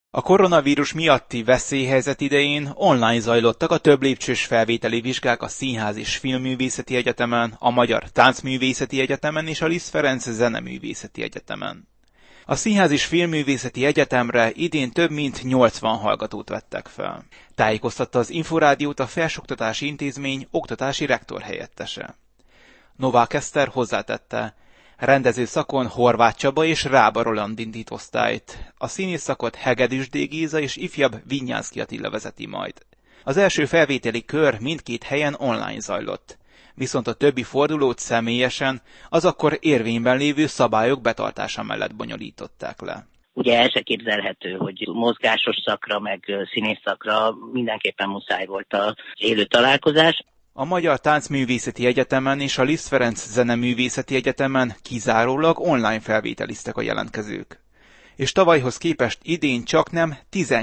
A koronavírus miatti veszélyhelyzet idején online zajlottak a több lépcsős felvételi vizsgák a Színház és Filmművészeti Egyetemen, a Magyar Táncművészeti Egyetemen és a Liszt Ferenc Zeneművészeti Egyetemen. A Színház és Filmművészeti Egyetemre idén több mint 80 hallgatót vettek fel. Tájékoztatta az Inforádiót a Felsőoktatási Intézmény oktatási rektor helyettese. Novák Eszter hozzátette, rendező szakon Horváth Csaba és Rába Roland indít osztályt. A színész szakot Hegedűs D. Géza és ifjabb Vinyánszky Attila vezeti majd. Az első felvételi kör mindkét helyen online zajlott. Viszont a többi fordulót személyesen, az akkor érvényben lévő szabályok betartása mellett bonyolították le. Ugye el se képzelhető, hogy mozgásos szakra, meg színész szakra mindenképpen muszáj volt az élő találkozás. A Magyar Táncművészeti Egyetemen és a Liszt Ferenc Zeneművészeti Egyetemen kizárólag online felvételiztek a jelentkezők. És tavalyhoz képest idén csaknem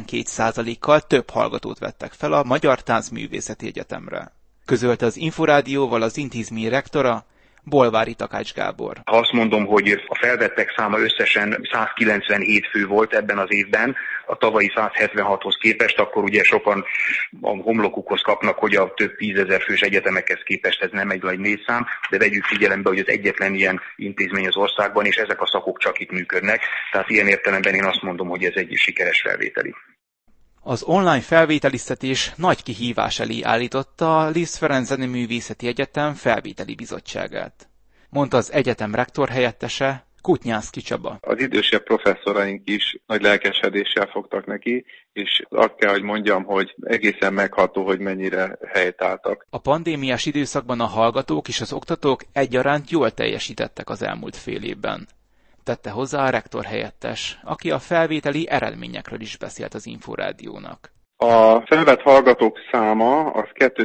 12%-kal több hallgatót vettek fel a Magyar Táncművészeti Egyetemre. Közölte az Inforádióval az intézmény rektora, Bolvári Takács Gábor. Ha azt mondom, hogy a felvettek száma összesen 197 fő volt ebben az évben, a tavalyi 176-hoz képest, akkor ugye sokan a homlokukhoz kapnak, hogy a több tízezer fős egyetemekhez képest ez nem egy nagy létszám, de vegyük figyelembe, hogy az egyetlen ilyen intézmény az országban, és ezek a szakok csak itt működnek. Tehát ilyen értelemben én azt mondom, hogy ez egy sikeres felvételi. Az online felvételiztetés nagy kihívás elé állította a Liszt Ferenc Zeneművészeti Egyetem felvételi bizottságát, mondta az egyetem rektor helyettese, Kutnyánszky Csaba. Az idősebb professzoraink is nagy lelkesedéssel fogtak neki, és azt kell, hogy mondjam, hogy egészen megható, hogy mennyire helytálltak. A pandémiás időszakban a hallgatók és az oktatók egyaránt jól teljesítettek az elmúlt fél évben, tette hozzá a rektor helyettes, aki a felvételi eredményekről is beszélt az Inforádiónak. A felvett hallgatók száma az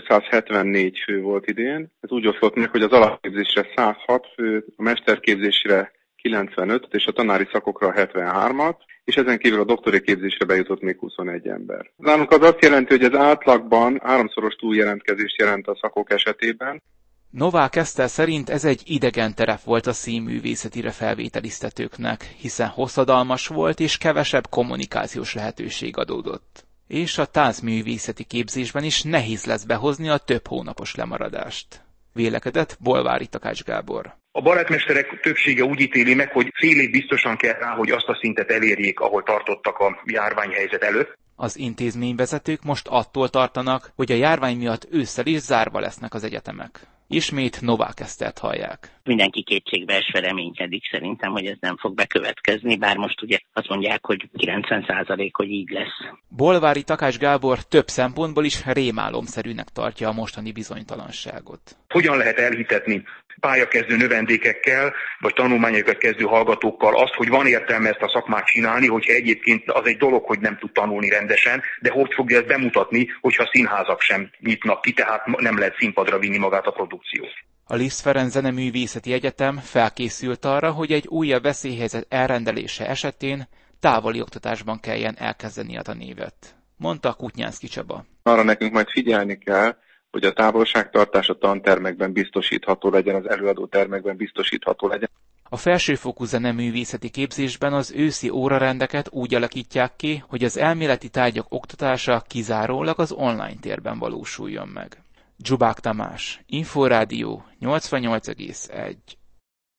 274 fő volt idén. Ez úgy oszlott meg, hogy az alapképzésre 106 fő, a mesterképzésre 95 és a tanári szakokra 73-at, és ezen kívül a doktori képzésre bejutott még 21 ember. Nálunk az azt jelenti, hogy ez átlagban 3-szoros túljelentkezést jelent a szakok esetében. Novák Eszter szerint ez egy idegen terep volt a színművészetire felvételiztetőknek, hiszen hosszadalmas volt és kevesebb kommunikációs lehetőség adódott. És a táncművészeti képzésben is nehéz lesz behozni a több hónapos lemaradást. Vélekedett Bolvári Takács Gábor. A balettmesterek többsége úgy ítéli meg, hogy fél év biztosan kell rá, hogy azt a szintet elérjék, ahol tartottak a járványhelyzet előtt. Az intézményvezetők most attól tartanak, hogy a járvány miatt ősszel is zárva lesznek az egyetemek. Ismét Novák Esztert hallják. Mindenki kétségbe esve reménykedik szerintem, hogy ez nem fog bekövetkezni, bár most ugye azt mondják, hogy 90%, hogy így lesz. Bolvári Takács Gábor több szempontból is rémálomszerűnek tartja a mostani bizonytalanságot. Hogyan lehet elhitetni pályakezdő növendékekkel, vagy tanulmányokat kezdő hallgatókkal azt, hogy van értelme ezt a szakmát csinálni, hogyha egyébként az egy dolog, hogy nem tud tanulni rendesen, de hogy fogja ezt bemutatni, hogyha színházak sem nyitnak ki, tehát nem lehet színpadra vinni magát a produkciót. A Liszt Ferenc Zeneművészeti Egyetem felkészült arra, hogy egy újabb veszélyhelyzet elrendelése esetén távoli oktatásban kelljen elkezdeni a tanévet, mondta Kutnyánszky Csaba. Arra nekünk majd figyelni kell, hogy a távolságtartás a tantermekben biztosítható legyen, az előadó termekben biztosítható legyen. A felsőfokú zeneművészeti képzésben az őszi órarendeket úgy alakítják ki, hogy az elméleti tárgyak oktatása kizárólag az online térben valósuljon meg. Dzsubák Tamás, Inforádió 88,1